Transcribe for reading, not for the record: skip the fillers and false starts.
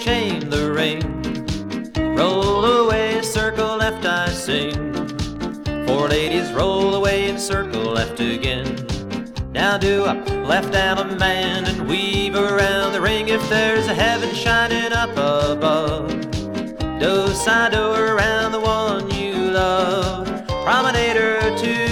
chain the ring. Roll away, circle left, I sing. Four ladies roll away and circle left again. Now do up, left out a man and weave around the ring. If there's a heaven shining up above, do side do around the one you love. Promenade her to